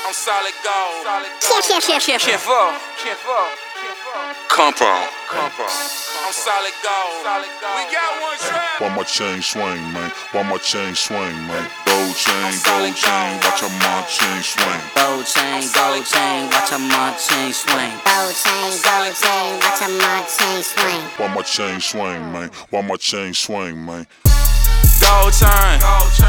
I'm solid gold. Compound. I'm solid gold. We got one trap. Why my chain swing, man? Why my chain swing, man? Gold chain, watch how my chain swing. Gold chain, watch how my chain swing. Gold chain, watch how my chain swing. Why my chain swing, man? Why my chain swing, man? Gold chain,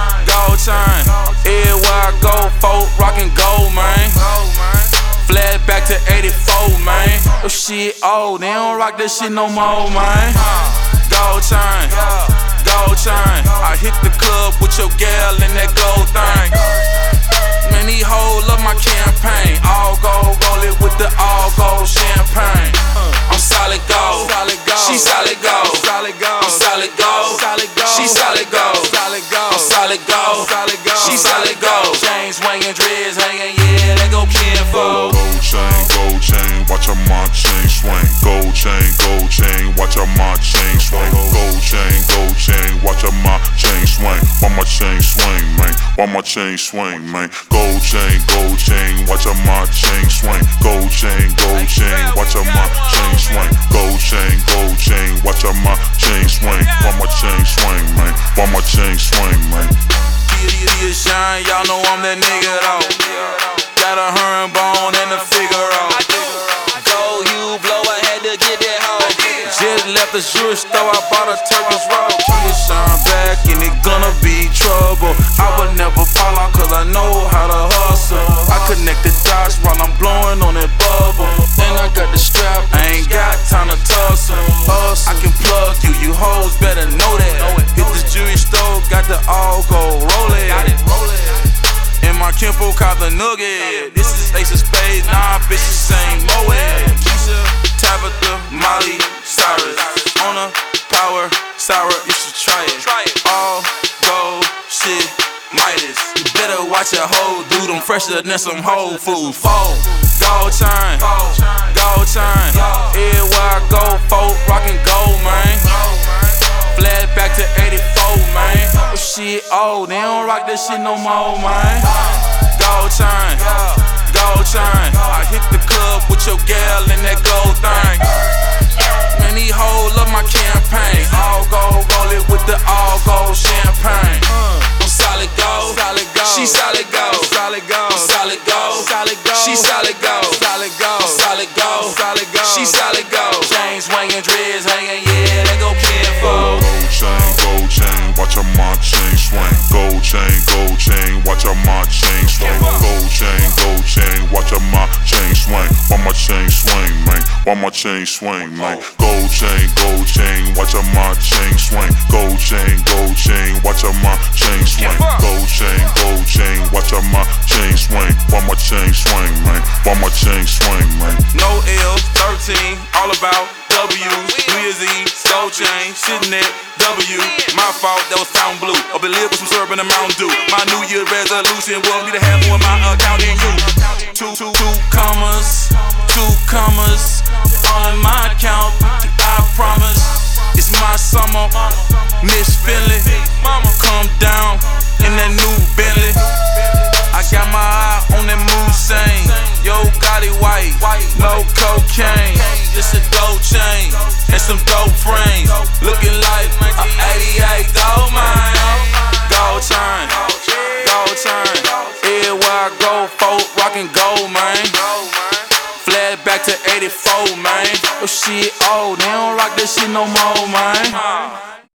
everywhere I go, folk rockin' gold, man. Flashback to '84, man. Oh shit, they don't rock that shit no more, man. Gold chain, I hit the club with your gal and that gold thing. Man, these hoes love my campaign. All gold, roll it with the all gold champagne. I'm solid gold, she solid gold. I'm solid gold, she solid gold. I'm solid gold, she solid gold. Chain swinging, dreads hanging, yeah, they go kinfolk. Gold chain, watch how my chain swing. Gold chain, watch how my chain swing. Gold chain, watch how my chain swing. Why my chain swing, man? Why my chain swing, man? Gold chain, watch how my chain swing. Gold chain, watch how my chain swing. Gold chain, watch how my chain swing. Why my chain swing, man? Why my chain swing, man? Yeah, shine, y'all know I'm that nigga though. Got a herringbone and a Figaro. Gold hue blow, I had to get that hoe. Just left the jewelry store, I bought a Turkish roll. Kia shine back and it gonna be trouble. I would never fall out cause I know how to hustle. I connect the dots while I'm blowing on that bubble. And I got the strap, I ain't got time to tussle. I can plug you, you hoes better know that. Hit the jewelry store, got the all gold, roll it. And my kinfolk caught the nugget. This is Ace of Spades, nah, bitches sing Moet. Keisha, Tabitha, Molly, Cyrus. On a power, sour, you should try it. All gold, shit, Midas. You better watch your hoe, dude, I'm fresher than some Whole Foods. Gold chain, everywhere I go, folk rockin' gold, man. Flashback to '84, man. Oh shit, they don't rock that shit no more, man. Gold chain, I hit the club with your gal and that gold thing. Man, these hoes love my campaign. All gold, roll it with the all gold champagne. I'm solid gold, she solid gold. I'm solid gold, she solid gold. I'm solid gold, she solid gold. Chain swinging, dreads hanging, yeah, they go kinfolk. Gold chain, watch how my chain swing. Gold chain, watch how my chain swing. Gold chain, watch how my chain swing. Why my chain swing, man? Why my chain swing, man? Gold chain, watch how my chain swing. Gold chain, watch how my chain swing. Gold chain, watch how my chain swing. Why my chain swing, man? Why my chain swing, man? No L, 13, all about W's. New Year's Eve, gold chain, sitting at W. My fault, that was Fountain Blue. Up and live with some syrup and a Mountain Dew. My New Year resolution was me to have more in my account than you. Two commas, all in my account. I promise, it's my summer. Miss Finley, come down in that new Bentley. I got my eye on that Moussain. Yo, Gotti white, no cocaine. Just a gold chain and some dope frames. Looking like a 88 gold mine. Gold chain, everywhere I go, folk rockin' gold, man. Flashback to '84, man. Oh shit, they don't rock that shit no more, man.